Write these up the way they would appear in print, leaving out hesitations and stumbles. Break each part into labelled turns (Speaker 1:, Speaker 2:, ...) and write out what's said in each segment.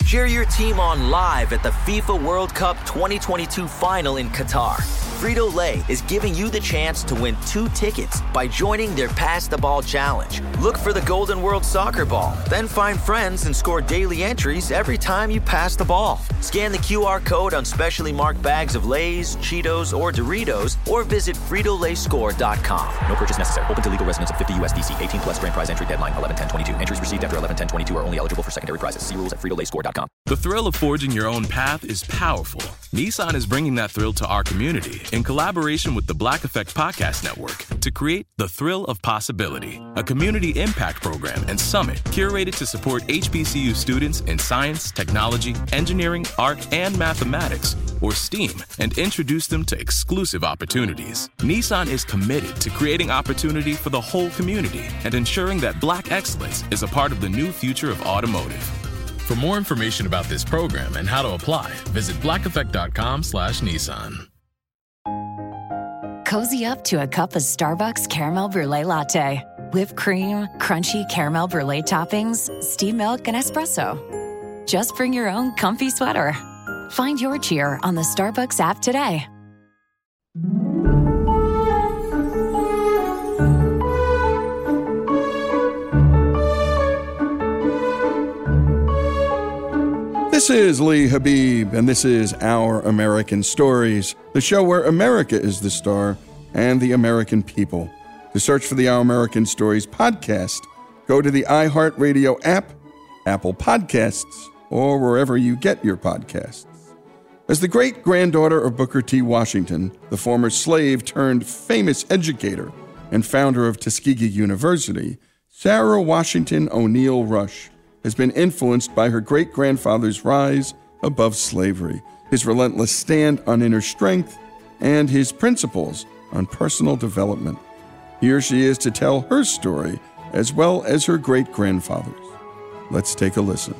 Speaker 1: Cheer your team on live at the FIFA World Cup 2022 final in Qatar. Frito-Lay is giving you the chance to win 2 tickets by joining their Pass the Ball Challenge. Look for the Golden World Soccer Ball, then find friends and score daily entries every time you pass the ball. Scan the QR code on specially marked bags of Lay's, Cheetos, or Doritos, or visit FritoLayScore.com.
Speaker 2: No purchase necessary. Open to legal residents of 50 USDC. 18 plus grand prize entry deadline 11/10/22. Entries received after 11/10/22 are only eligible for secondary prizes. See rules at FritoLayScore.com.
Speaker 3: The thrill of forging your own path is powerful. Nissan is bringing that thrill to our community in collaboration with the Black Effect Podcast Network to create The Thrill of Possibility, a community impact program and summit curated to support HBCU students in science, technology, engineering, art, and mathematics, or STEAM, and introduce them to exclusive opportunities. Nissan is committed to creating opportunity for the whole community and ensuring that Black excellence is a part of the new future of automotive. For more information about this program and how to apply, visit blackeffect.com/Nissan.
Speaker 4: Cozy up to a cup of Starbucks Caramel Brulee Latte. Whipped cream, crunchy caramel brulee toppings, steamed milk, and espresso. Just bring your own comfy sweater. Find your cheer on the Starbucks app today.
Speaker 5: This is Lee Habib, and this is Our American Stories, the show where America is the star and the American people. To search for the Our American Stories podcast, go to the iHeartRadio app, Apple Podcasts, or wherever you get your podcasts. As the great-granddaughter of Booker T. Washington, the former slave turned famous educator and founder of Tuskegee University, Sarah Washington O'Neal Rush has been influenced by her great-grandfather's rise above slavery, his relentless stand on inner strength, and his principles on personal development. Here she is to tell her story as well as her great-grandfather's. Let's take a listen.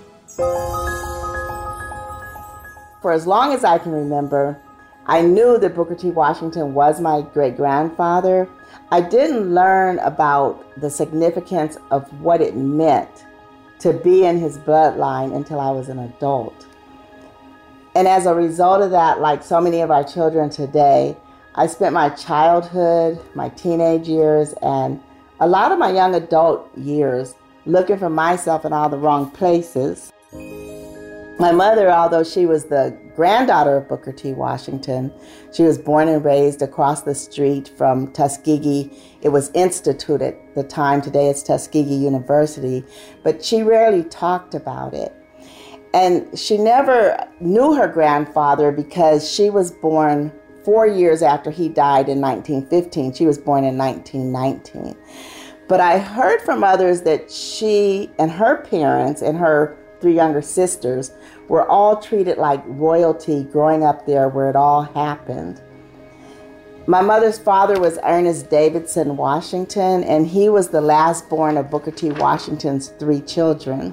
Speaker 6: For as long as I can remember, I knew that Booker T. Washington was my great-grandfather. I didn't learn about the significance of what it meant to be in his bloodline until I was an adult. And as a result of that, like so many of our children today, I spent my childhood, my teenage years, and a lot of my young adult years looking for myself in all the wrong places. My mother, although she was the granddaughter of Booker T. Washington, she was born and raised across the street from Tuskegee. It was instituted at the time. Today it's Tuskegee University, but she rarely talked about it. And she never knew her grandfather because she was born 4 years after he died in 1915. She was born in 1919. But I heard from others that she and her parents and her 3 younger sisters were all treated like royalty growing up there where it all happened. My mother's father was Ernest Davidson Washington, and he was the last born of Booker T. Washington's 3 children.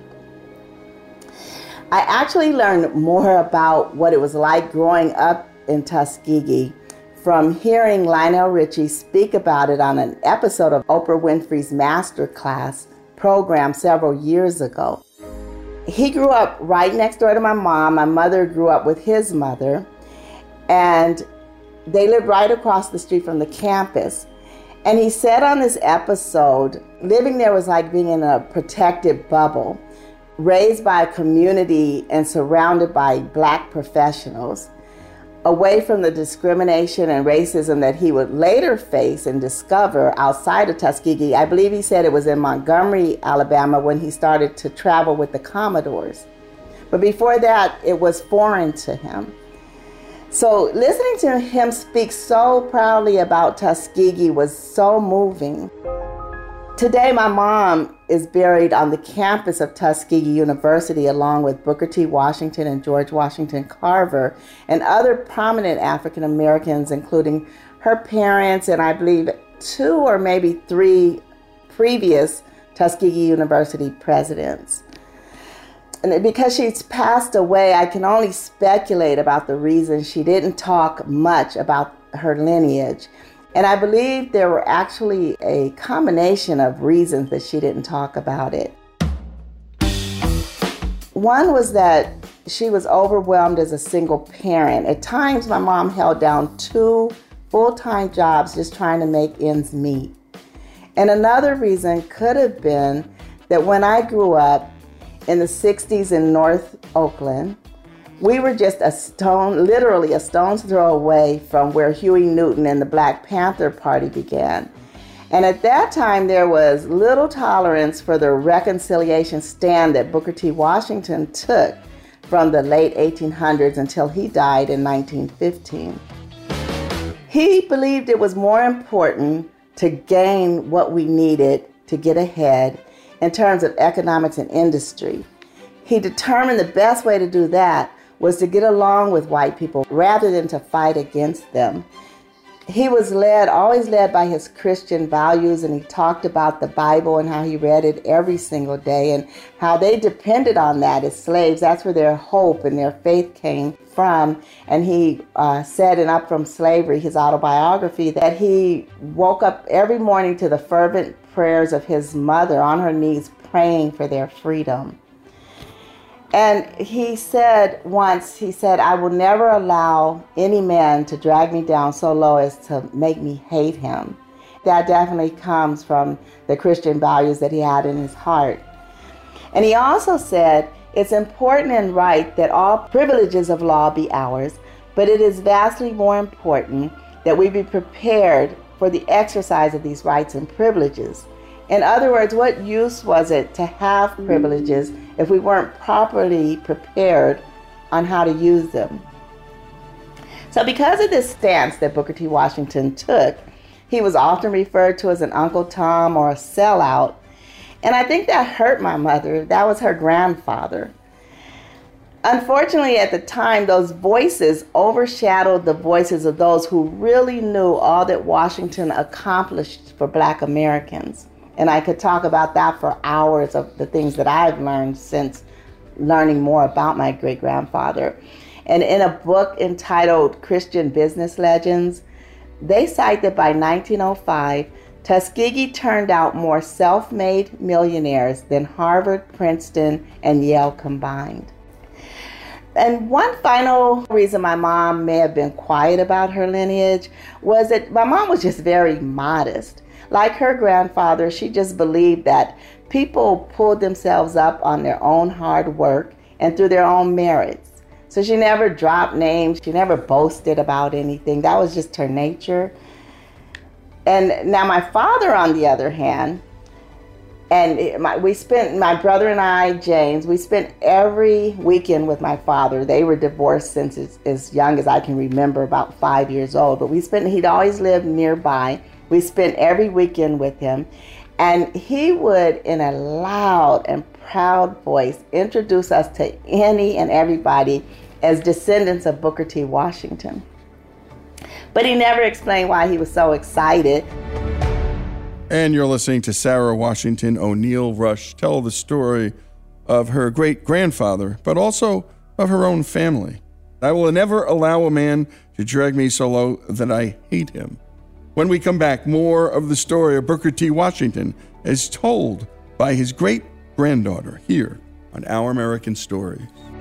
Speaker 6: I actually learned more about what it was like growing up in Tuskegee from hearing Lionel Richie speak about it on an episode of Oprah Winfrey's Masterclass program several years ago. He grew up right next door to my mom. My mother grew up with his mother, and they lived right across the street from the campus. And he said on this episode, living there was like being in a protected bubble, raised by a community and surrounded by Black professionals, away from the discrimination and racism that he would later face and discover outside of Tuskegee. I believe he said it was in Montgomery, Alabama, when he started to travel with the Commodores. But before that, it was foreign to him. So listening to him speak so proudly about Tuskegee was so moving. Today, my mom is buried on the campus of Tuskegee University along with Booker T. Washington and George Washington Carver and other prominent African Americans, including her parents and I believe 2 or maybe 3 previous Tuskegee University presidents. And because she's passed away, I can only speculate about the reasons she didn't talk much about her lineage. And I believe there were actually a combination of reasons that she didn't talk about it. One was that she was overwhelmed as a single parent. At times, my mom held down 2 full-time jobs just trying to make ends meet. And another reason could have been that when I grew up in the 60s in North Oakland, we were just literally a stone's throw away from where Huey Newton and the Black Panther Party began. And at that time, there was little tolerance for the reconciliation stand that Booker T. Washington took from the late 1800s until he died in 1915. He believed it was more important to gain what we needed to get ahead in terms of economics and industry. He determined the best way to do that was to get along with white people rather than to fight against them. He was always led by his Christian values, and he talked about the Bible and how he read it every single day and how they depended on that as slaves. That's where their hope and their faith came from. And he said in Up From Slavery, his autobiography, that he woke up every morning to the fervent prayers of his mother on her knees praying for their freedom. And he said once, I will never allow any man to drag me down so low as to make me hate him. That definitely comes from the Christian values that he had in his heart. And he also said, it's important and right that all privileges of law be ours, but it is vastly more important that we be prepared for the exercise of these rights and privileges. In other words, what use was it to have privileges if we weren't properly prepared on how to use them? So because of this stance that Booker T. Washington took, he was often referred to as an Uncle Tom or a sellout. And I think that hurt my mother. That was her grandfather. Unfortunately, at the time, those voices overshadowed the voices of those who really knew all that Washington accomplished for Black Americans. And I could talk about that for hours of the things that I've learned since learning more about my great-grandfather. And in a book entitled Christian Business Legends, they cite that by 1905, Tuskegee turned out more self-made millionaires than Harvard, Princeton, and Yale combined. And one final reason my mom may have been quiet about her lineage was that my mom was just very modest. Like her grandfather, she just believed that people pulled themselves up on their own hard work and through their own merits. So she never dropped names. She never boasted about anything. That was just her nature. And now my father, on the other hand, and my brother and I, James, we spent every weekend with my father. They were divorced since as young as I can remember, about 5 years old. But he'd always lived nearby. We spent every weekend with him, and he would, in a loud and proud voice, introduce us to any and everybody as descendants of Booker T. Washington. But he never explained why he was so excited.
Speaker 5: And you're listening to Sarah Washington O'Neal Rush tell the story of her great-grandfather, but also of her own family. I will never allow a man to drag me so low that I hate him. When we come back, more of the story of Booker T. Washington as told by his great-granddaughter here on Our American Stories.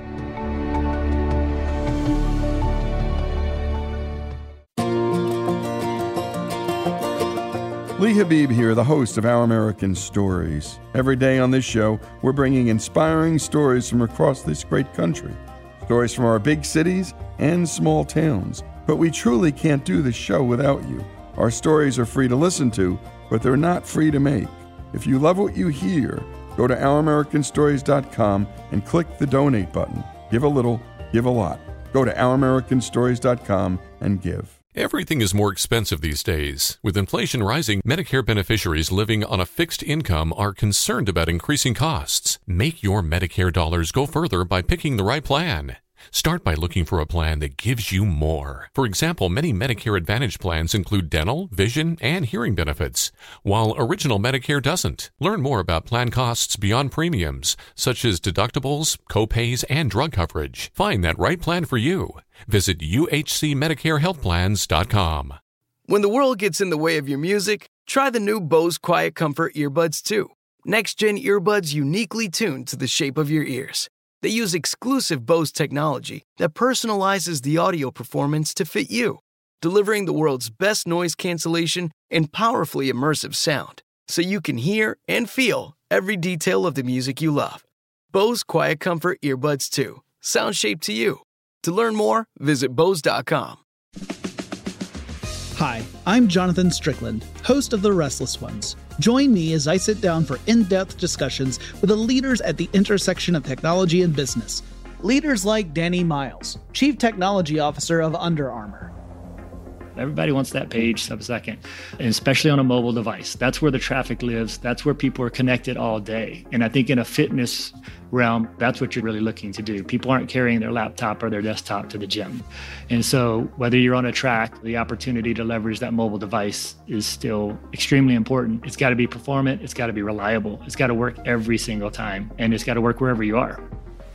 Speaker 5: Lee Habib here, the host of Our American Stories. Every day on this show, we're bringing inspiring stories from across this great country. Stories from our big cities and small towns. But we truly can't do this show without you. Our stories are free to listen to, but they're not free to make. If you love what you hear, go to OurAmericanStories.com and click the donate button. Give a little, give a lot. Go to OurAmericanStories.com and give.
Speaker 7: Everything is more expensive these days. With inflation rising, Medicare beneficiaries living on a fixed income are concerned about increasing costs. Make your Medicare dollars go further by picking the right plan. Start by looking for a plan that gives you more. For example, many Medicare Advantage plans include dental, vision, and hearing benefits, while Original Medicare doesn't. Learn more about plan costs beyond premiums, such as deductibles, copays, and drug coverage. Find that right plan for you. Visit uhcmedicarehealthplans.com.
Speaker 8: When the world gets in the way of your music, try the new Bose Quiet Comfort earbuds 2. Next-gen earbuds uniquely tuned to the shape of your ears. They use exclusive Bose technology that personalizes the audio performance to fit you, delivering the world's best noise cancellation and powerfully immersive sound, so you can hear and feel every detail of the music you love. Bose Quiet Comfort Earbuds 2. Sound shaped to you. To learn more, visit Bose.com.
Speaker 9: Hi, I'm Jonathan Strickland, host of The Restless Ones. Join me as I sit down for in-depth discussions with the leaders at the intersection of technology and business. Leaders like Danny Miles, Chief Technology Officer of Under Armour.
Speaker 10: Everybody wants that page sub-second, and especially on a mobile device. That's where the traffic lives. That's where people are connected all day. And I think in a fitness realm, that's what you're really looking to do. People aren't carrying their laptop or their desktop to the gym. And so whether you're on a track, the opportunity to leverage that mobile device is still extremely important. It's got to be performant. It's got to be reliable. It's got to work every single time. And it's got to work wherever you are.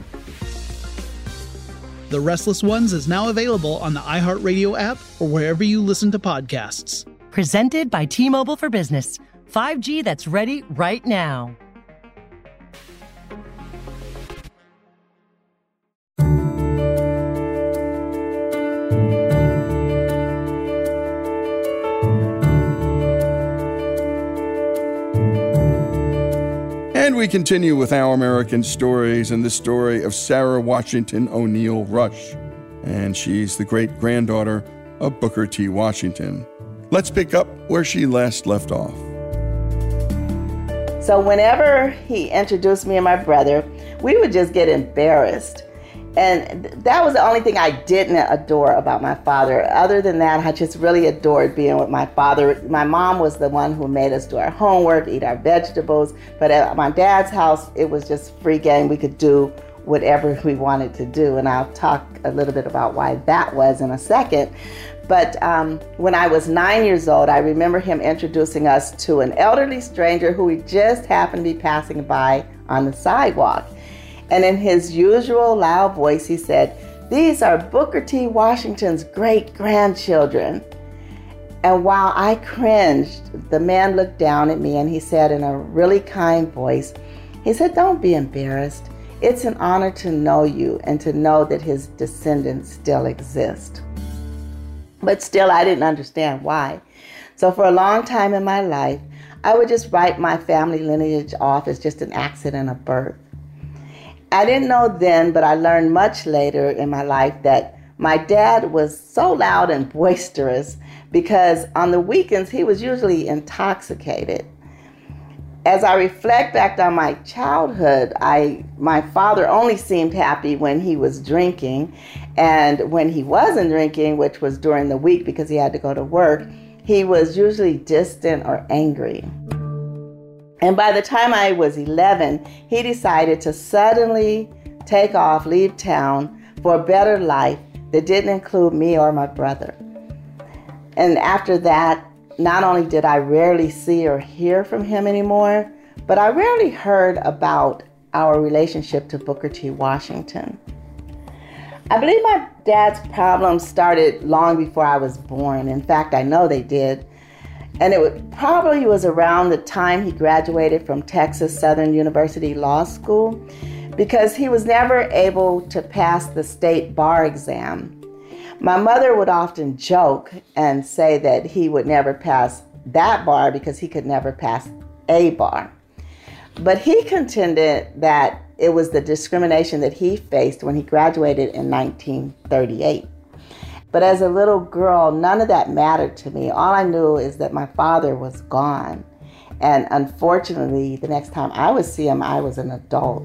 Speaker 9: The Restless Ones is now available on the iHeartRadio app or wherever you listen to podcasts.
Speaker 11: Presented by T-Mobile for Business. 5G that's ready right now.
Speaker 5: And we continue with Our American Stories and the story of Sarah Washington O'Neal Rush. And she's the great-granddaughter of Booker T. Washington. Let's pick up where she last left off.
Speaker 6: So whenever he introduced me and my brother, we would just get embarrassed. And that was the only thing I didn't adore about my father. Other than that, I just really adored being with my father. My mom was the one who made us do our homework, eat our vegetables. But at my dad's house, it was just free game. We could do whatever we wanted to do. And I'll talk a little bit about why that was in a second. But when I was 9 years old, I remember him introducing us to an elderly stranger who we just happened to be passing by on the sidewalk. And in his usual loud voice, he said, "These are Booker T. Washington's great-grandchildren." And while I cringed, the man looked down at me and he said in a really kind voice, he said, "Don't be embarrassed. It's an honor to know you and to know that his descendants still exist." But still, I didn't understand why. So for a long time in my life, I would just write my family lineage off as just an accident of birth. I didn't know then, but I learned much later in my life that my dad was so loud and boisterous because on the weekends he was usually intoxicated. As I reflect back on my childhood, my father only seemed happy when he was drinking, and when he wasn't drinking, which was during the week because he had to go to work, he was usually distant or angry. And by the time I was 11, he decided to suddenly take off, leave town for a better life that didn't include me or my brother. And after that, not only did I rarely see or hear from him anymore, but I rarely heard about our relationship to Booker T. Washington. I believe my dad's problems started long before I was born. In fact, I know they did. And it probably was around the time he graduated from Texas Southern University Law School, because he was never able to pass the state bar exam. My mother would often joke and say that he would never pass that bar because he could never pass a bar. But he contended that it was the discrimination that he faced when he graduated in 1938. But as a little girl, none of that mattered to me. All I knew is that my father was gone. And unfortunately, the next time I would see him, I was an adult.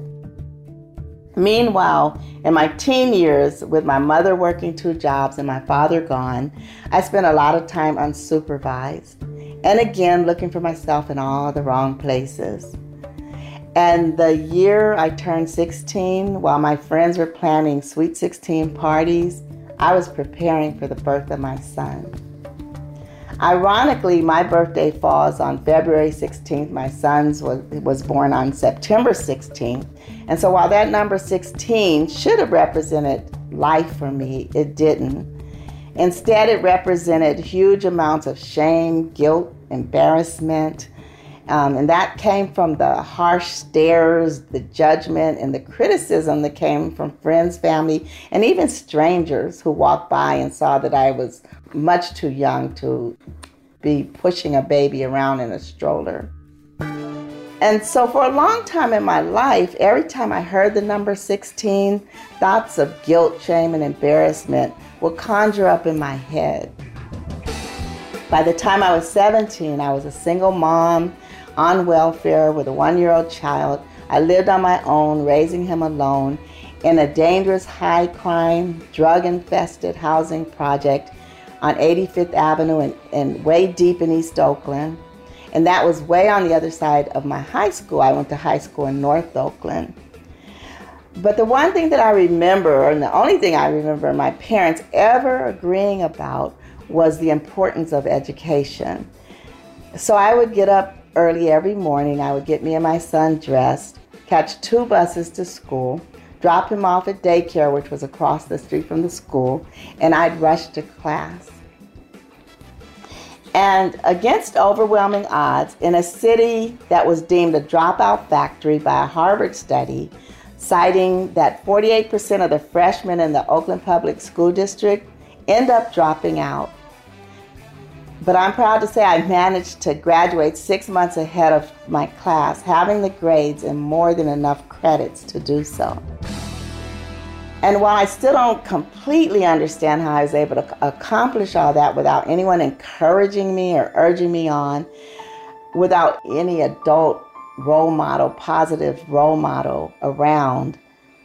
Speaker 6: Meanwhile, in my teen years, with my mother working 2 jobs and my father gone, I spent a lot of time unsupervised. And again, looking for myself in all the wrong places. And the year I turned 16, while my friends were planning Sweet 16 parties, I was preparing for the birth of my son. Ironically, my birthday falls on February 16th. My son's was born on September 16th. And so while that number 16 should have represented life for me, it didn't. Instead, it represented huge amounts of shame, guilt, embarrassment, And that came from the harsh stares, the judgment, and the criticism that came from friends, family, and even strangers who walked by and saw that I was much too young to be pushing a baby around in a stroller. And so for a long time in my life, every time I heard the number 16, thoughts of guilt, shame, and embarrassment would conjure up in my head. By the time I was 17, I was a single mom on welfare with a 1-year-old child. I lived on my own, raising him alone in a dangerous, high-crime, drug-infested housing project on 85th Avenue and way deep in East Oakland. And that was way on the other side of my high school. I went to high school in North Oakland. But the one thing that I remember, and the only thing I remember my parents ever agreeing about, was the importance of education. So I would get up early every morning. I would get me and my son dressed, catch 2 buses to school, drop him off at daycare, which was across the street from the school, and I'd rush to class. And against overwhelming odds, in a city that was deemed a dropout factory by a Harvard study, citing that 48% of the freshmen in the Oakland Public School District end up dropping out. But I'm proud to say I managed to graduate 6 months ahead of my class, having the grades and more than enough credits to do so. And while I still don't completely understand how I was able to accomplish all that without anyone encouraging me or urging me on, without any adult role model, positive role model around,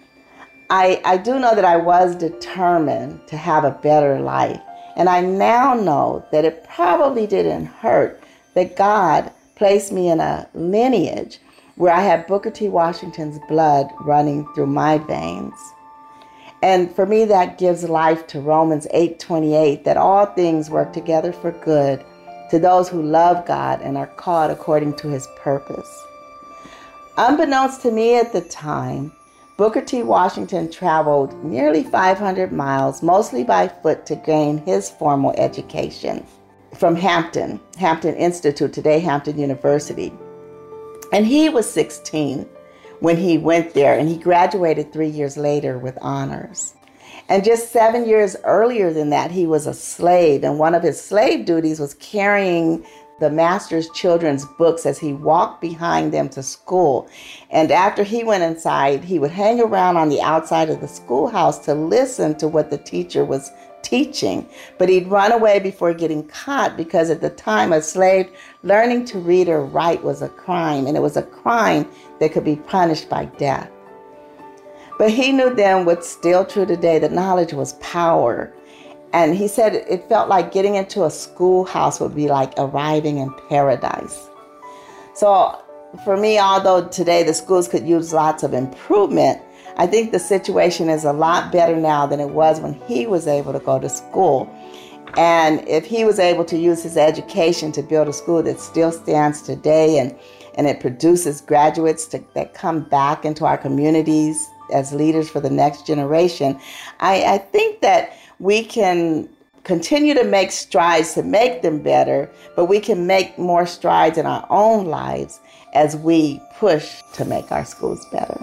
Speaker 6: I do know that I was determined to have a better life. And I now know that it probably didn't hurt that God placed me in a lineage where I had Booker T. Washington's blood running through my veins. And for me, that gives life to Romans 8:28, that all things work together for good to those who love God and are called according to his purpose. Unbeknownst to me at the time, Booker T. Washington traveled nearly 500 miles, mostly by foot, to gain his formal education from Hampton Institute, today Hampton University. And he was 16 when he went there, and he graduated 3 years later with honors. And just 7 years earlier than that, he was a slave, and one of his slave duties was carrying the master's children's books as he walked behind them to school. And after he went inside, he would hang around on the outside of the schoolhouse to listen to what the teacher was teaching. But he'd run away before getting caught, because at the time, a slave learning to read or write was a crime, and it was a crime that could be punished by death. But he knew then, what's still true today, that knowledge was power. And he said it felt like getting into a schoolhouse would be like arriving in paradise. So for me, although today the schools could use lots of improvement, I think the situation is a lot better now than it was when he was able to go to school. And if he was able to use his education to build a school that still stands today, and it produces graduates that come back into our communities as leaders for the next generation, I think that we can continue to make strides to make them better, but we can make more strides in our own lives as we push to make our schools better.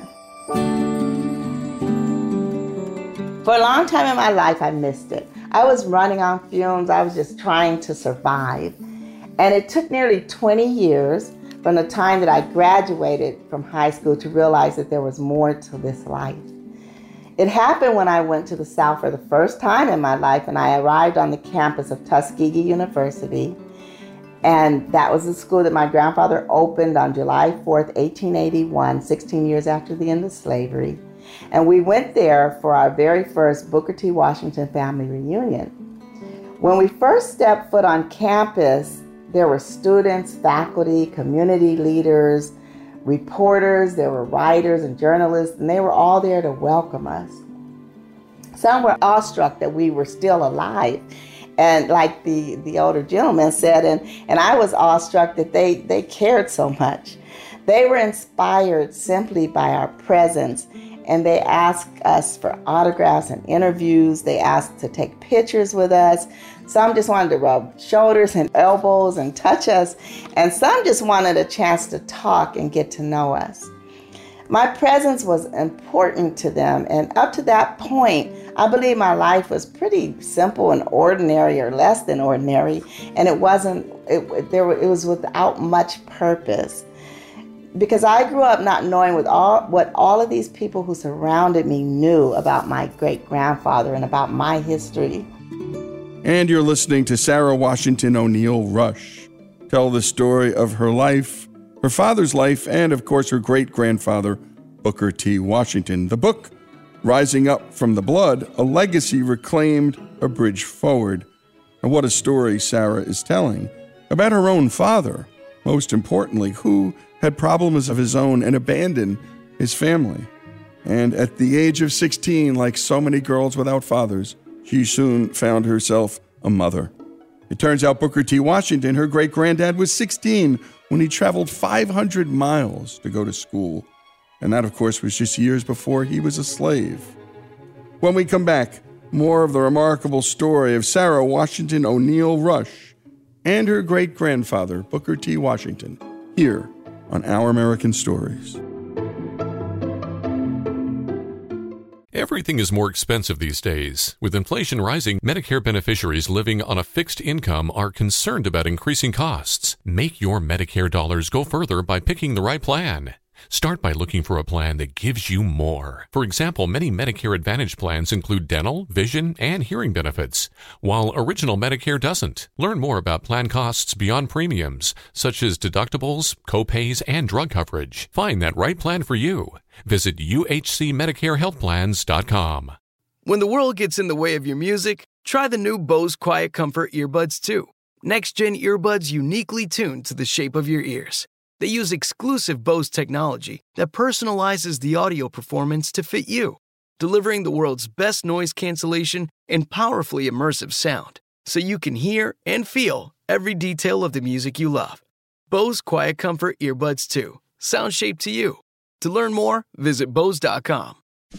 Speaker 6: For a long time in my life, I missed it. I was running on fumes. I was just trying to survive. And it took nearly 20 years from the time that I graduated from high school to realize that there was more to this life. It happened when I went to the South for the first time in my life, and I arrived on the campus of Tuskegee University. And that was the school that my grandfather opened on July 4th, 1881, 16 years after the end of slavery. And we went there for our very first Booker T. Washington family reunion. When we first stepped foot on campus, there were students, faculty, community leaders, reporters, there were writers and journalists, and they were all there to welcome us. Some were awestruck that we were still alive, and like the older gentleman said, and I was awestruck that they cared so much. They were inspired simply by our presence and they asked us for autographs and interviews. They asked to take pictures with us. Some just wanted to rub shoulders and elbows and touch us, and some just wanted a chance to talk and get to know us. My presence was important to them, and up to that point, I believe my life was pretty simple and ordinary, or less than ordinary, and it was without much purpose. Because I grew up not knowing what all of these people who surrounded me knew about my great-grandfather and about my history.
Speaker 5: And you're listening to Sarah Washington O'Neal Rush tell the story of her life, her father's life, and of course her great-grandfather, Booker T. Washington. The book, Rising Up from the Blood, A Legacy Reclaimed, A Bridge Forward. And what a story Sarah is telling about her own father, most importantly, who had problems of his own and abandoned his family. And at the age of 16, like so many girls without fathers, she soon found herself a mother. It turns out Booker T. Washington, her great-granddad, was 16 when he traveled 500 miles to go to school. And that, of course, was just years before he was a slave. When we come back, more of the remarkable story of Sarah Washington O'Neal Rush and her great-grandfather, Booker T. Washington, here on Our American Stories.
Speaker 7: Everything is more expensive these days. With inflation rising, Medicare beneficiaries living on a fixed income are concerned about increasing costs. Make your Medicare dollars go further by picking the right plan. Start by looking for a plan that gives you more. For example, many Medicare Advantage plans include dental, vision, and hearing benefits, while Original Medicare doesn't. Learn more about plan costs beyond premiums, such as deductibles, copays, and drug coverage. Find that right plan for you. Visit uhcmedicarehealthplans.com.
Speaker 8: When the world gets in the way of your music, try the new Bose Quiet Comfort earbuds 2. Next-gen earbuds uniquely tuned to the shape of your ears. They use exclusive Bose technology that personalizes the audio performance to fit you, delivering the world's best noise cancellation and powerfully immersive sound, so you can hear and feel every detail of the music you love. Bose Quiet Comfort Earbuds 2. Sound shaped to you. To learn more, visit Bose.com.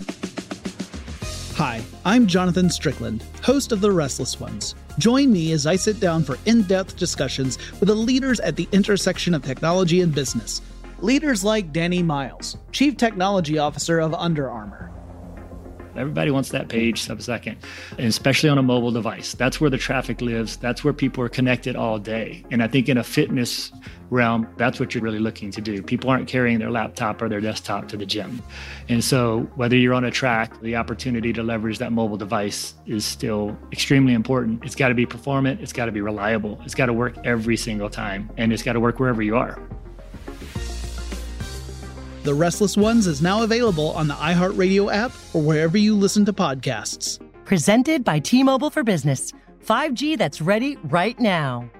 Speaker 9: Hi, I'm Jonathan Strickland, host of The Restless Ones. Join me as I sit down for in-depth discussions with the leaders at the intersection of technology and business. Leaders like Danny Miles, Chief Technology Officer of Under Armour.
Speaker 10: Everybody wants that page sub-second, and especially on a mobile device. That's where the traffic lives. That's where people are connected all day. And I think in a fitness realm, that's what you're really looking to do. People aren't carrying their laptop or their desktop to the gym. And so whether you're on a track, the opportunity to leverage that mobile device is still extremely important. It's got to be performant. It's got to be reliable. It's got to work every single time. And it's got to work wherever you are.
Speaker 9: The Restless Ones is now available on the iHeartRadio app or wherever you listen to podcasts.
Speaker 11: Presented by T-Mobile for Business. 5G that's ready right now.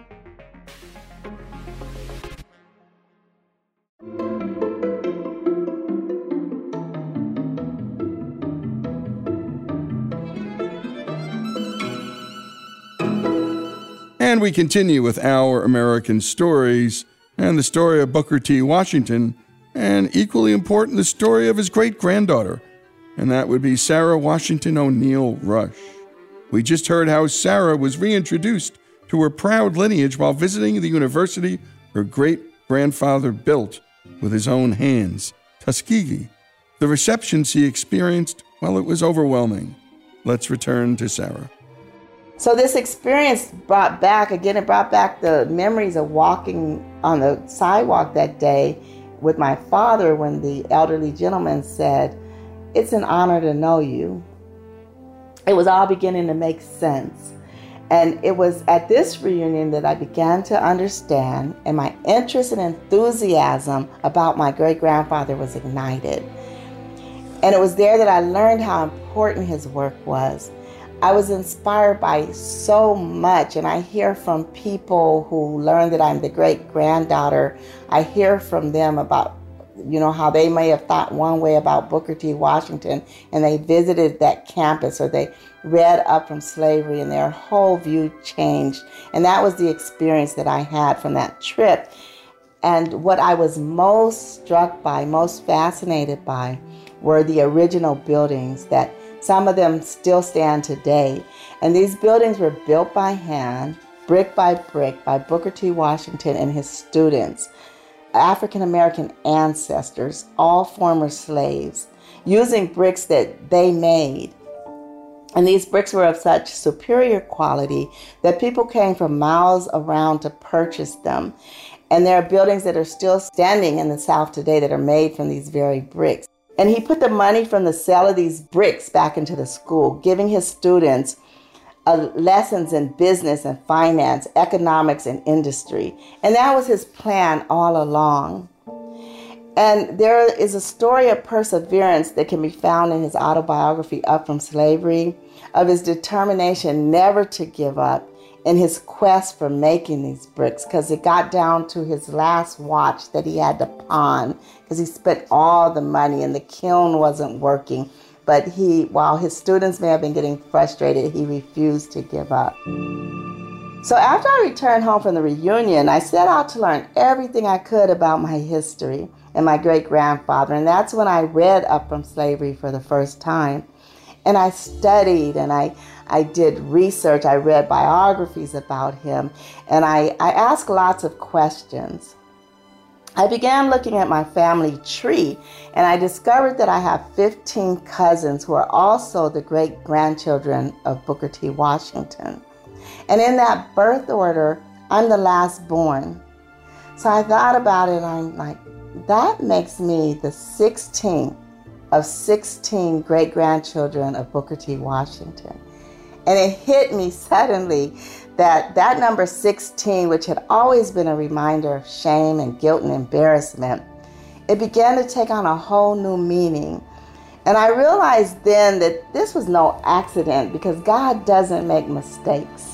Speaker 5: And we continue with Our American Stories and the story of Booker T. Washington, and equally important, the story of his great-granddaughter, and that would be Sarah Washington O'Neal Rush. We just heard how Sarah was reintroduced to her proud lineage while visiting the university her great-grandfather built with his own hands, Tuskegee. The reception she experienced, well, it was overwhelming. Let's return to Sarah.
Speaker 6: So this experience brought back the memories of walking on the sidewalk that day with my father when the elderly gentleman said, "It's an honor to know you." It was all beginning to make sense. And it was at this reunion that I began to understand, and my interest and enthusiasm about my great-grandfather was ignited. And it was there that I learned how important his work was. I was inspired by so much, and I hear from people who learn that I'm the great-granddaughter. I hear from them about, how they may have thought one way about Booker T. Washington, and they visited that campus, or they read up from slavery, and their whole view changed. And that was the experience that I had from that trip. And what I was most struck by, most fascinated by, were the original buildings that some of them still stand today. And these buildings were built by hand, brick by Booker T. Washington and his students, African American ancestors, all former slaves, using bricks that they made. And these bricks were of such superior quality that people came from miles around to purchase them. And there are buildings that are still standing in the South today that are made from these very bricks. And he put the money from the sale of these bricks back into the school, giving his students lessons in business and finance, economics and industry. And that was his plan all along. And there is a story of perseverance that can be found in his autobiography, Up From Slavery, of his determination never to give up in his quest for making these bricks, because it got down to his last watch that he had to pawn because he spent all the money and the kiln wasn't working. But while his students may have been getting frustrated, he refused to give up. So after I returned home from the reunion, I set out to learn everything I could about my history and my great-grandfather. And that's when I read Up From Slavery for the first time. And I studied and I did research. I read biographies about him. And I asked lots of questions. I began looking at my family tree, and I discovered that I have 15 cousins who are also the great-grandchildren of Booker T. Washington. And in that birth order, I'm the last born. So I thought about it, and I'm like, that makes me the 16th of 16 great-grandchildren of Booker T. Washington. And it hit me suddenly that number 16, which had always been a reminder of shame and guilt and embarrassment, it began to take on a whole new meaning. And I realized then that this was no accident, because God doesn't make mistakes.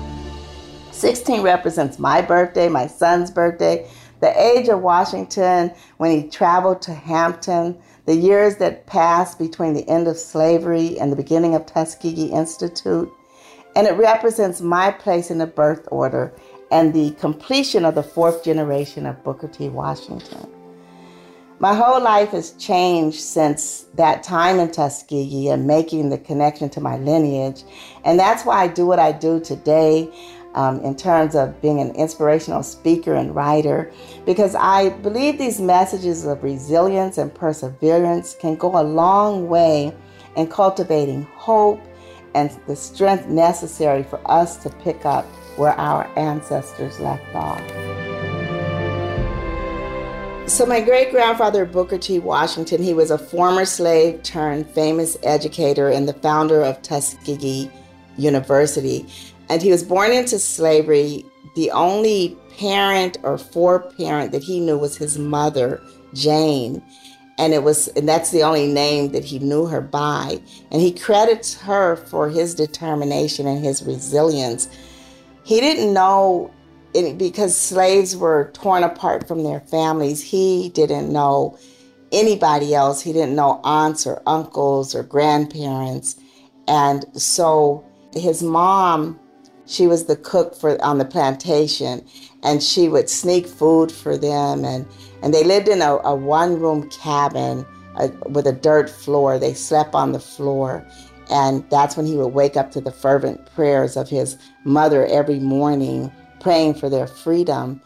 Speaker 6: 16 represents my birthday, my son's birthday, the age of Washington when he traveled to Hampton, the years that passed between the end of slavery and the beginning of Tuskegee Institute. And it represents my place in the birth order and the completion of the 4th generation of Booker T. Washington. My whole life has changed since that time in Tuskegee and making the connection to my lineage. And that's why I do what I do today in terms of being an inspirational speaker and writer, because I believe these messages of resilience and perseverance can go a long way in cultivating hope and the strength necessary for us to pick up where our ancestors left off. So my great-grandfather, Booker T. Washington, he was a former slave turned famous educator and the founder of Tuskegee University. And he was born into slavery. The only parent or foreparent that he knew was his mother, Jane. And that's the only name that he knew her by. And he credits her for his determination and his resilience. He didn't know, because slaves were torn apart from their families, he didn't know anybody else. He didn't know aunts or uncles or grandparents. And so his mom, she was the cook on the plantation, and she would sneak food for them. And they lived in a one-room cabin with a dirt floor. They slept on the floor. And that's when he would wake up to the fervent prayers of his mother every morning, praying for their freedom.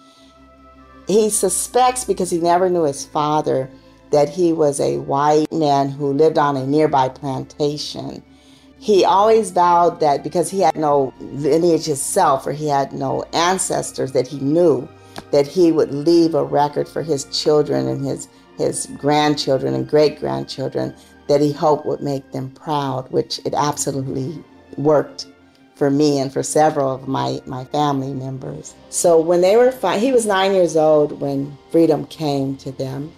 Speaker 6: He suspects, because he never knew his father, that he was a white man who lived on a nearby plantation. He always vowed that because he had no lineage himself, or he had no ancestors that he knew, that he would leave a record for his children and his grandchildren and great-grandchildren that he hoped would make them proud, which it absolutely worked for me and for several of my family members. So when they were he was 9 years old when freedom came to them,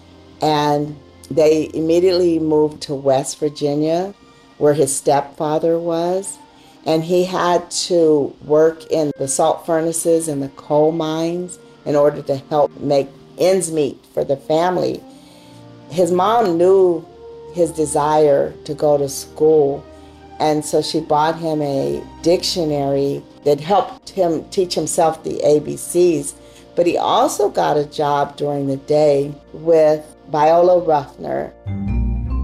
Speaker 6: and they immediately moved to West Virginia, where his stepfather was, and he had to work in the salt furnaces and the coal mines in order to help make ends meet for the family. His mom knew his desire to go to school, and so she bought him a dictionary that helped him teach himself the ABCs, but he also got a job during the day with Viola Ruffner.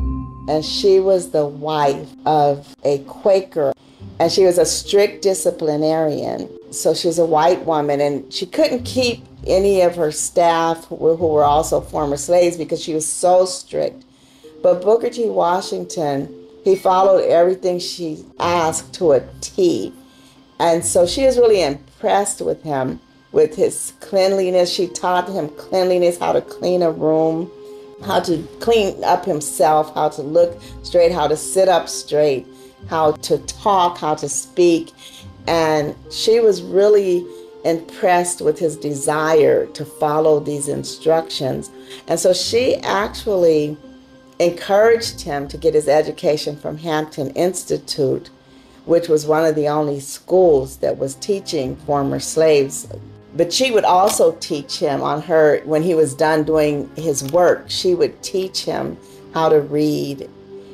Speaker 6: and she was the wife of a Quaker, and she was a strict disciplinarian. So she was a white woman, and she couldn't keep any of her staff who were also former slaves because she was so strict. But Booker T. Washington, he followed everything she asked to a T. And so she was really impressed with him, with his cleanliness. She taught him cleanliness, how to clean a room, how to clean up himself, how to look straight, how to sit up straight, how to talk, how to speak. And she was really impressed with his desire to follow these instructions. And so she actually encouraged him to get his education from Hampton Institute, which was one of the only schools that was teaching former slaves. But she would also teach him when he was done doing his work, she would teach him how to read.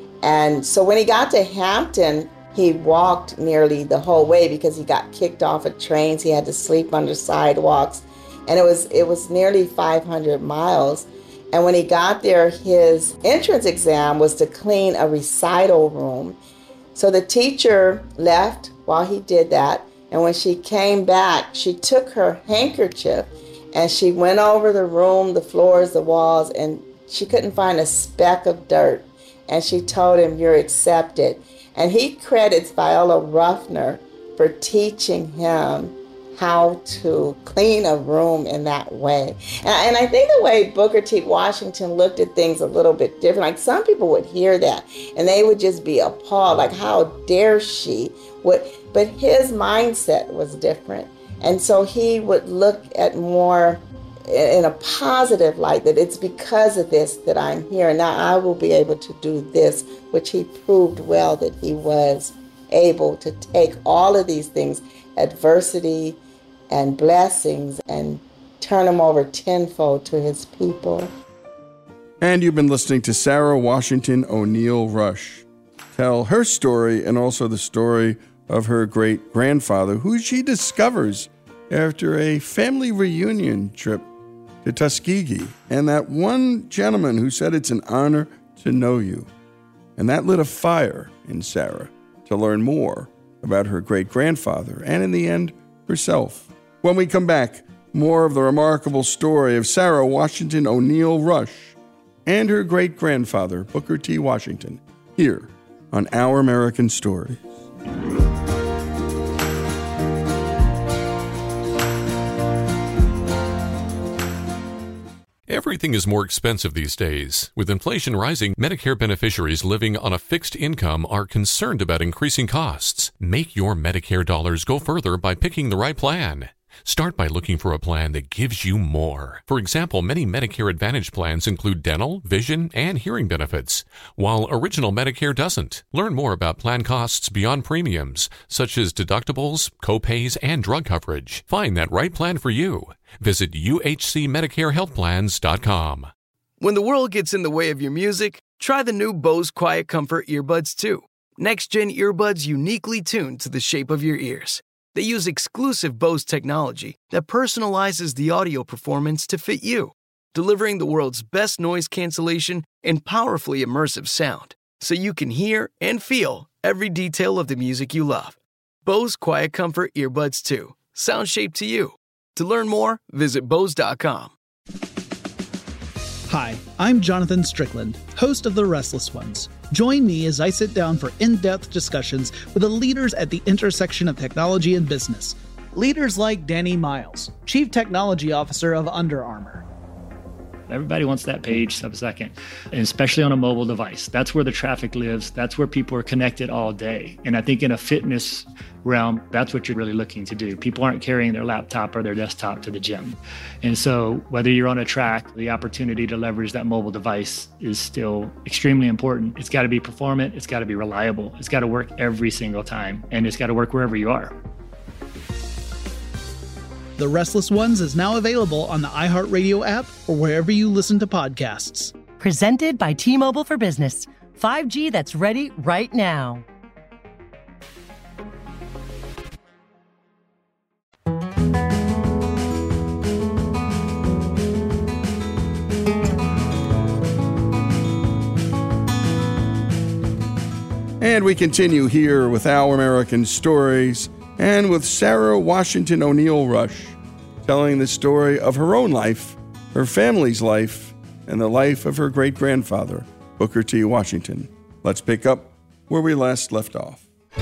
Speaker 6: And so when he got to Hampton, he walked nearly the whole way because he got kicked off of trains. He had to sleep under sidewalks. And it was nearly 500 miles. And when he got there, his entrance exam was to clean a recital room. So the teacher left while he did that. And when she came back, she took her handkerchief and she went over the room, the floors, the walls, and she couldn't find a speck of dirt. And she told him, "You're accepted." And he credits Viola Ruffner for teaching him how to clean a room in that way. And I think the way Booker T. Washington looked at things a little bit different, like some people would hear that and they would just be appalled, like, how dare she? But his mindset was different. And so he would look at more in a positive light, that it's because of this that I'm here. Now I will be able to do this, which he proved well that he was able to take all of these things, adversity and blessings, and turn them over tenfold to his people.
Speaker 5: And you've been listening to Sarah Washington O'Neal Rush tell her story and also the story of her great-grandfather, who she discovers after a family reunion trip to Tuskegee, and that one gentleman who said it's an honor to know you. And that lit a fire in Sarah to learn more about her great-grandfather and, in the end, herself. When we come back, more of the remarkable story of Sarah Washington O'Neal Rush and her great-grandfather, Booker T. Washington, here on Our American Stories.
Speaker 7: Everything is more expensive these days. With inflation rising, Medicare beneficiaries living on a fixed income are concerned about increasing costs. Make your Medicare dollars go further by picking the right plan. Start by looking for a plan that gives you more. For example, many Medicare Advantage plans include dental, vision, and hearing benefits, while Original Medicare doesn't. Learn more about plan costs beyond premiums, such as deductibles, copays, and drug coverage. Find that right plan for you. Visit uhcmedicarehealthplans.com.
Speaker 8: When the world gets in the way of your music, try the new Bose Quiet Comfort Earbuds 2. Next-gen earbuds uniquely tuned to the shape of your ears. They use exclusive Bose technology that personalizes the audio performance to fit you, delivering the world's best noise cancellation and powerfully immersive sound, so you can hear and feel every detail of the music you love. Bose Quiet Comfort Earbuds 2. Sound shaped to you. To learn more, visit Bose.com.
Speaker 9: Hi, I'm Jonathan Strickland, host of The Restless Ones. Join me as I sit down for in-depth discussions with the leaders at the intersection of technology and business. Leaders like Danny Miles, Chief Technology Officer of Under Armour.
Speaker 10: Everybody wants that page sub-second, and especially on a mobile device. That's where the traffic lives. That's where people are connected all day. And I think in a fitness realm, that's what you're really looking to do. People aren't carrying their laptop or their desktop to the gym. And so whether you're on a track, the opportunity to leverage that mobile device is still extremely important. It's got to be performant. It's got to be reliable. It's got to work every single time. And it's got to work wherever you are.
Speaker 9: The Restless Ones is now available on the iHeartRadio app or wherever you listen to podcasts.
Speaker 11: Presented by T-Mobile for Business. 5G that's ready right now.
Speaker 5: And we continue here with Our American Stories and with Sarah Washington O'Neill Rush, telling the story of her own life, her family's life, and the life of her great-grandfather, Booker T. Washington. Let's pick up where we last left off.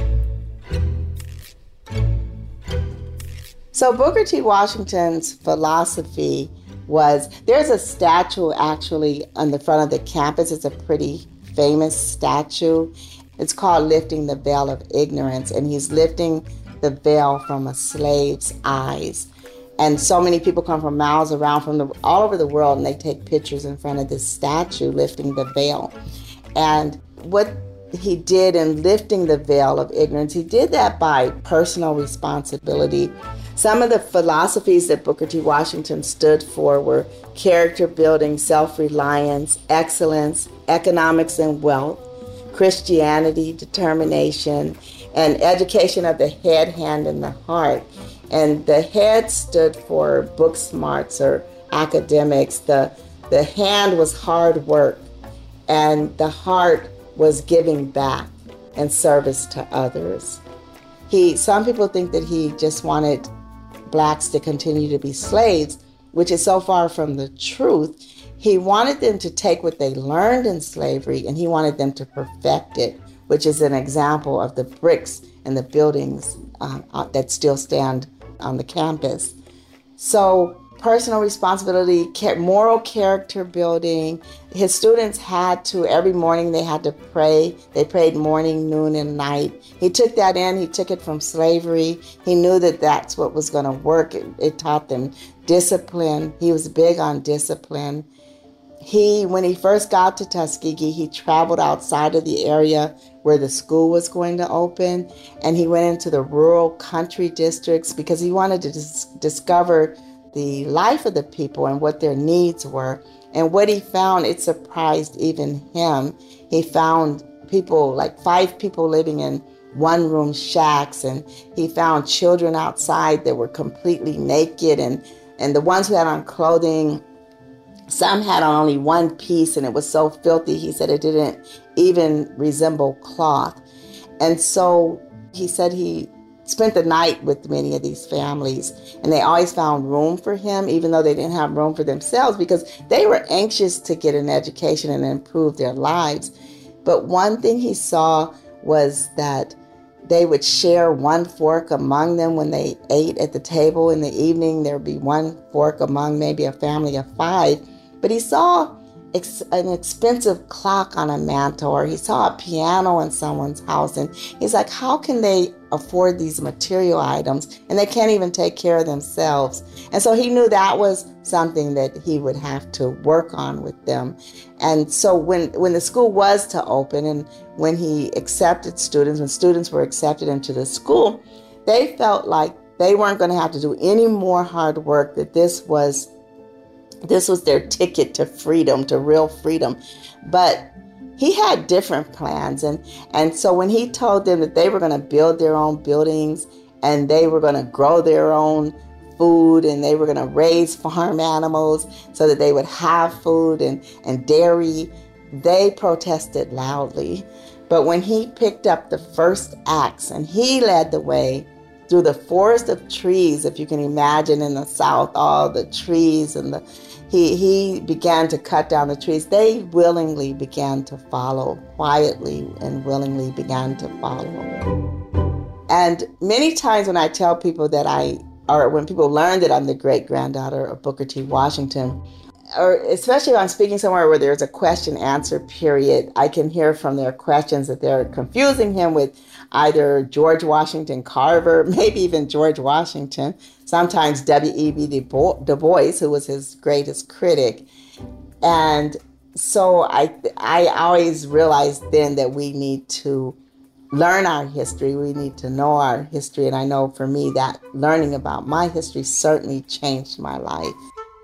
Speaker 6: So Booker T. Washington's philosophy was, there's a statue actually on the front of the campus. It's a pretty famous statue. It's called Lifting the Veil of Ignorance, and he's lifting the veil from a slave's eyes. And so many people come from miles around from all over the world, and they take pictures in front of this statue lifting the veil. And what he did in lifting the veil of ignorance, he did that by personal responsibility. Some of the philosophies that Booker T. Washington stood for were character building, self-reliance, excellence, economics and wealth, Christianity, determination, and education of the head, hand, and the heart. And the head stood for book smarts or academics. The hand was hard work, and the heart was giving back and service to others. Some people think that he just wanted blacks to continue to be slaves, which is so far from the truth. He wanted them to take what they learned in slavery, and he wanted them to perfect it, which is an example of the bricks and the buildings that still stand on the campus. So personal responsibility, moral character building. His students had to, every morning they had to pray. They prayed morning, noon, and night. He took that in. He took it from slavery. He knew that that's what was going to work. It taught them discipline. He was big on discipline. When he first got to Tuskegee, he traveled outside of the area where the school was going to open, and he went into the rural country districts because he wanted to discover the life of the people and what their needs were. And what he found, it surprised even him. He found people, like 5 people living in one-room shacks, and he found children outside that were completely naked, and the ones who had on clothing, some had on only one piece, and it was so filthy, he said it didn't even resemble cloth. And so he said he spent the night with many of these families, and they always found room for him, even though they didn't have room for themselves, because they were anxious to get an education and improve their lives. But one thing he saw was that they would share one fork among them when they ate at the table. In the evening, there would be one fork among maybe a family of 5. But he saw an expensive clock on a mantle, or he saw a piano in someone's house, and he's like, how can they afford these material items and they can't even take care of themselves? And so he knew that was something that he would have to work on with them. And so when the school was to open, and when he accepted students, when students were accepted into the school, they felt like they weren't going to have to do any more hard work, that this was their ticket to freedom, to real freedom. But he had different plans. And so when he told them that they were going to build their own buildings, and they were going to grow their own food, and they were going to raise farm animals so that they would have food and dairy, they protested loudly. But when he picked up the first axe and he led the way through the forest of trees, if you can imagine in the South, all the trees, and he began to cut down the trees. They willingly began to follow, quietly and willingly began to follow. And many times when I tell people or when people learn that I'm the great-granddaughter of Booker T. Washington, or especially if I'm speaking somewhere where there's a question-answer period, I can hear from their questions that they're confusing him with either George Washington Carver, maybe even George Washington, sometimes W.E.B. Du Bois, who was his greatest critic. And so I always realized then that we need to learn our history. We need to know our history. And I know for me that learning about my history certainly changed my life.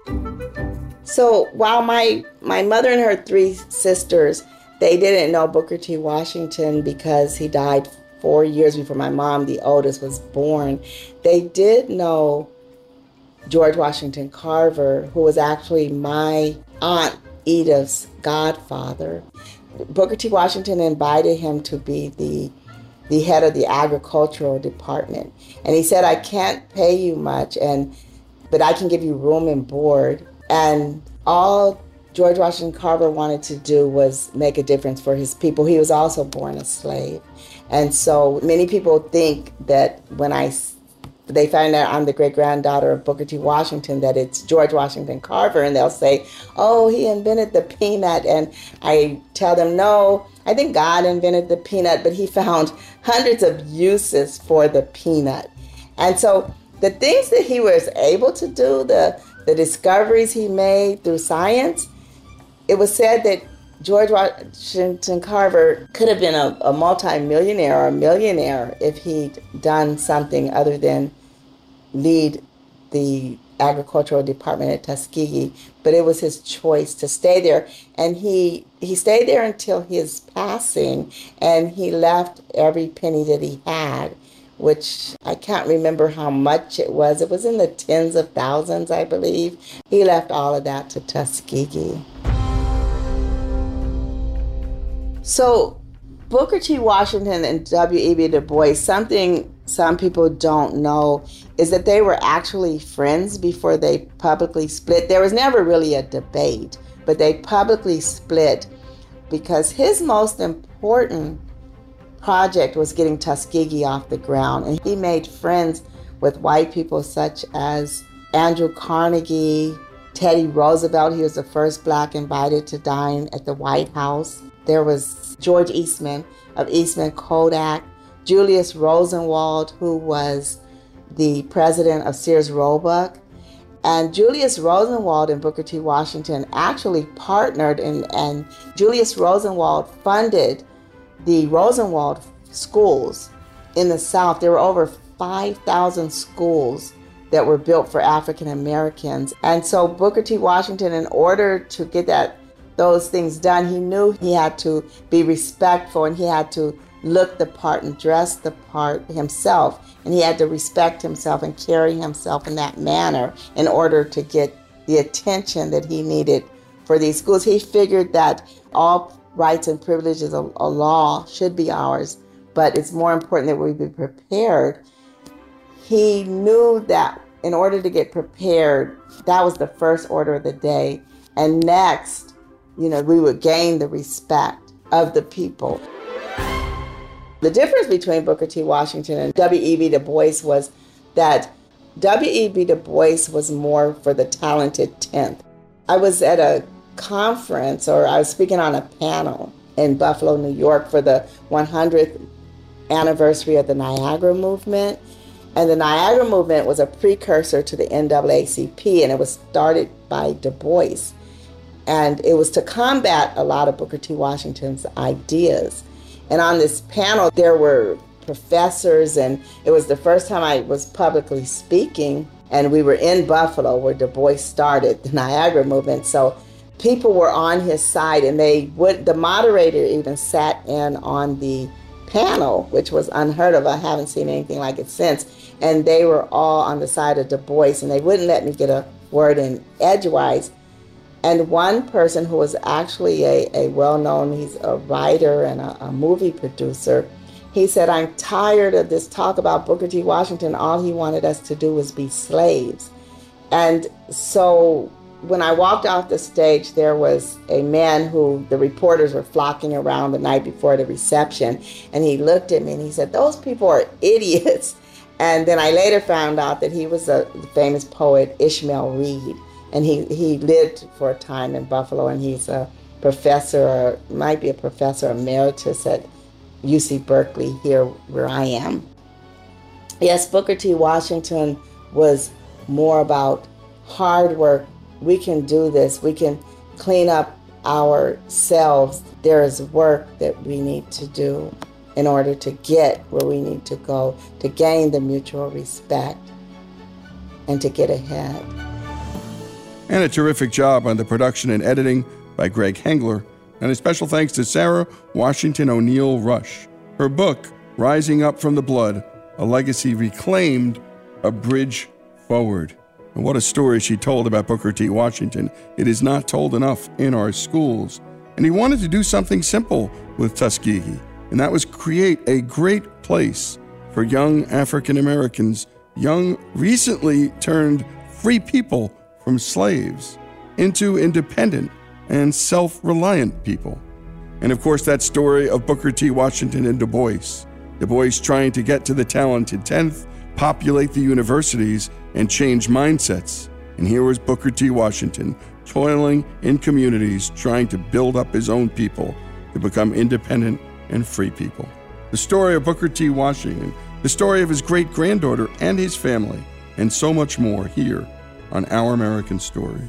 Speaker 6: So while my mother and her 3 sisters, they didn't know Booker T. Washington because he died 4 years before my mom, the oldest, was born. They did know George Washington Carver, who was actually my Aunt Edith's godfather. Booker T. Washington invited him to be the head of the agricultural department. And he said, I can't pay you much, but I can give you room and board. And all George Washington Carver wanted to do was make a difference for his people. He was also born a slave. And so many people think that when they find out I'm the great-granddaughter of Booker T. Washington, that it's George Washington Carver, and they'll say, oh, he invented the peanut. And I tell them, no, I think God invented the peanut, but he found hundreds of uses for the peanut. And so the things that he was able to do, the discoveries he made through science, it was said that George Washington Carver could have been a multi-millionaire or a millionaire if he'd done something other than lead the agricultural department at Tuskegee, but it was his choice to stay there. And he stayed there until his passing, and he left every penny that he had, which I can't remember how much it was. It was in the tens of thousands, I believe. He left all of that to Tuskegee. So Booker T. Washington and W.E.B. Du Bois, something some people don't know is that they were actually friends before they publicly split. There was never really a debate, but they publicly split because his most important project was getting Tuskegee off the ground. And he made friends with white people such as Andrew Carnegie, Teddy Roosevelt. He was the first Black invited to dine at the White House. There was George Eastman of Eastman Kodak, Julius Rosenwald, who was the president of Sears Roebuck. And Julius Rosenwald and Booker T. Washington actually partnered, and Julius Rosenwald funded the Rosenwald schools in the South. There were over 5,000 schools that were built for African Americans. And so Booker T. Washington, in order to get those things done, he knew he had to be respectful, and he had to look the part and dress the part himself, and he had to respect himself and carry himself in that manner in order to get the attention that he needed for these schools. He figured that all rights and privileges of a law should be ours, but it's more important that we be prepared. He knew that in order to get prepared, that was the first order of the day, and next, we would gain the respect of the people. The difference between Booker T. Washington and W.E.B. Du Bois was that W.E.B. Du Bois was more for the talented 10th. I was at a conference, or I was speaking on a panel in Buffalo, New York for the 100th anniversary of the Niagara Movement. And the Niagara Movement was a precursor to the NAACP, and it was started by Du Bois. And it was to combat a lot of Booker T. Washington's ideas. And on this panel, there were professors, and it was the first time I was publicly speaking. And we were in Buffalo, where Du Bois started the Niagara Movement. So people were on his side, and the moderator even sat in on the panel, which was unheard of. I haven't seen anything like it since. And they were all on the side of Du Bois, and they wouldn't let me get a word in edgewise. And one person who was actually a well-known, he's a writer and a movie producer, he said, I'm tired of this talk about Booker T. Washington. All he wanted us to do was be slaves. And so when I walked off the stage, there was a man who the reporters were flocking around the night before the reception. And he looked at me and he said, those people are idiots. And then I later found out that he was the famous poet Ishmael Reed. And he lived for a time in Buffalo, and he's a professor, or might be a professor emeritus at UC Berkeley, here where I am. Yes, Booker T. Washington was more about hard work. We can do this. We can clean up ourselves. There is work that we need to do in order to get where we need to go, to gain the mutual respect, and to get ahead.
Speaker 5: And a terrific job on the production and editing by Greg Hengler. And a special thanks to Sarah Washington O'Neill Rush. Her book, Rising Up from the Blood, A Legacy Reclaimed, A Bridge Forward. And what a story she told about Booker T. Washington. It is not told enough in our schools. And he wanted to do something simple with Tuskegee, and that was create a great place for young African Americans, young, recently turned free people from slaves, into independent and self-reliant people. And of course, that story of Booker T. Washington and Du Bois. Du Bois trying to get to the talented 10th, populate the universities, and change mindsets. And here was Booker T. Washington toiling in communities, trying to build up his own people to become independent and free people. The story of Booker T. Washington, the story of his great-granddaughter and his family, and so much more here on Our American Stories.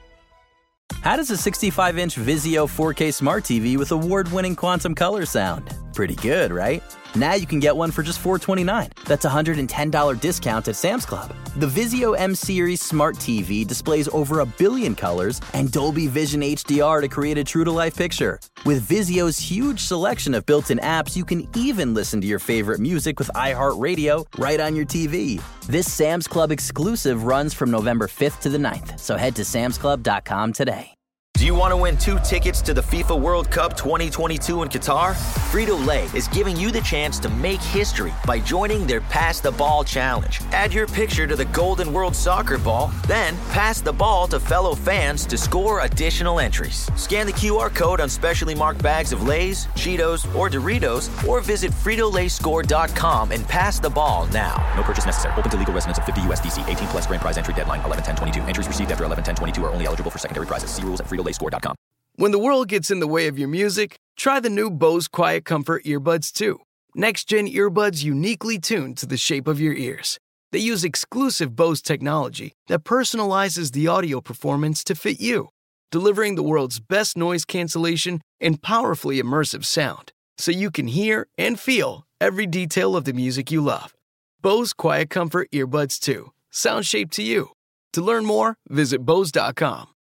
Speaker 12: How does a 65-inch Vizio 4K smart TV with award-winning quantum color sound? Pretty good, right? Now you can get one for just $429. That's a $110 discount at Sam's Club. The Vizio M-Series smart TV displays over 1 billion colors and Dolby Vision HDR to create a true-to-life picture. With Vizio's huge selection of built-in apps, you can even listen to your favorite music with iHeartRadio right on your TV. This Sam's Club exclusive runs from November 5th to the 9th, so head to samsclub.com today.
Speaker 1: Do you want to win 2 tickets to the FIFA World Cup 2022 in Qatar? Frito-Lay is giving you the chance to make history by joining their Pass the Ball Challenge. Add your picture to the Golden World Soccer Ball, then pass the ball to fellow fans to score additional entries. Scan the QR code on specially marked bags of Lay's, Cheetos, or Doritos, or visit FritoLayScore.com and pass the ball now.
Speaker 2: No purchase necessary. Open to legal residents of 50 USDC. 18 plus grand prize entry deadline 11/10/22. Entries received after 11/10/22 are only eligible for secondary prizes. See rules at FritoLayScore.com.
Speaker 8: When the world gets in the way of your music, try the new Bose Quiet Comfort Earbuds 2. Next-gen earbuds uniquely tuned to the shape of your ears. They use exclusive Bose technology that personalizes the audio performance to fit you, delivering the world's best noise cancellation and powerfully immersive sound, so you can hear and feel every detail of the music you love. Bose Quiet Comfort Earbuds 2. Sound shaped to you. To learn more, visit Bose.com.